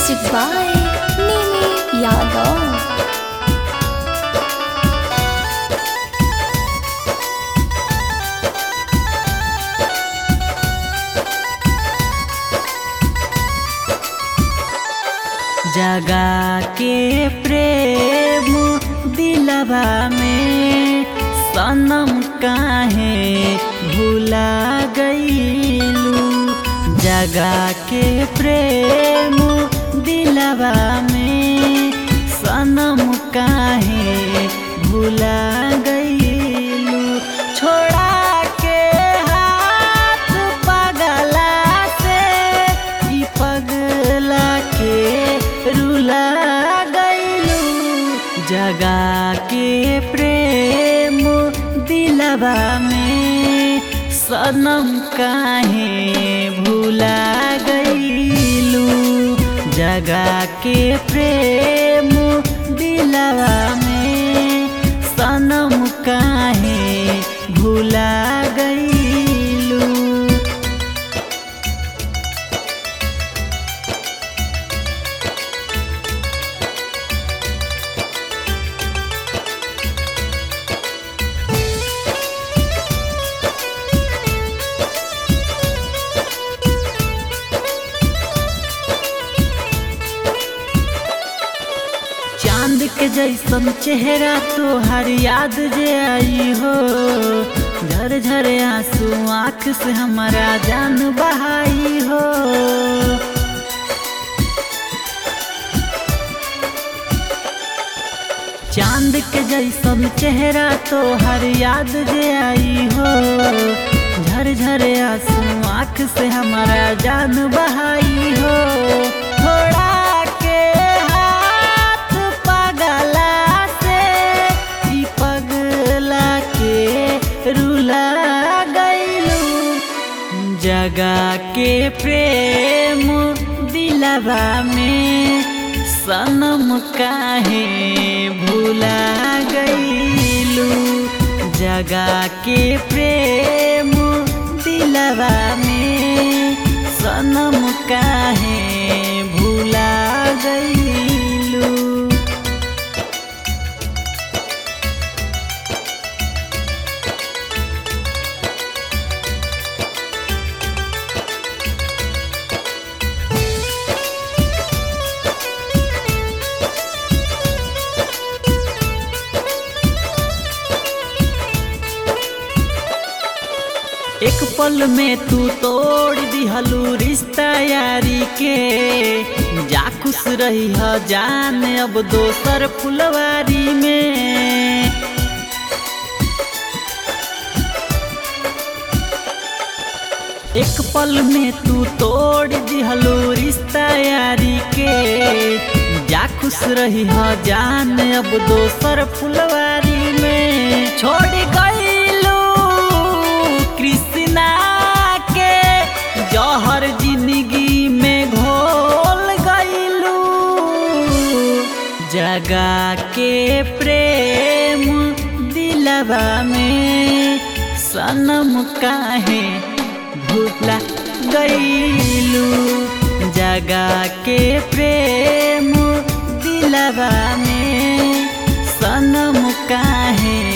Music by Mimi Yadav. जगा के प्रेम दिलवा में सनम काहे भुला गईलू। जगा के प्रेम दिलवा में सनम काहे भुला गईलू। छोड़ा के हाथ पगला से ई पगला के रुला गईलू। जगा के प्रेम दिलवा में सनम काहे भुला गईलू। जगा के प्रेम दिलवा में सनम काहे भुला गईलू। चांद के जैसन चेहरा तोहर याद जे आई हो। झर झर आंसू आँख से हमारा जान बहाई हो। चांद के जैसन चेहरा तोहर याद जे आई हो। झर झर आंसू आँख से हमारा जान बहाई हो। थोड़ा के हाथ पगला से ई पगला के रुला गईलू। जगा के प्रेम दिलवा में सनम काहे भुला गईलू। जगा के प्रेम दिलवा में सनम काहे भुला गईलू। एक पल में तू तोड़ दिहलू रिश्ता यारी के। जा खुश रही ह जान अब दोसर फुलवारी में। एक पल में तू तोड़ दिहलू रिश्ता यारी के। जा खुश रही ह जान अब दोसर फुलवारी में। छोड़ गईलू कृष्णा के जहर जिंदगी में घोल गईलू। जगा के प्रेम दिलवा में सनम काहे भुला गईलू। जगा के प्रेम दिलवा में सनम काहे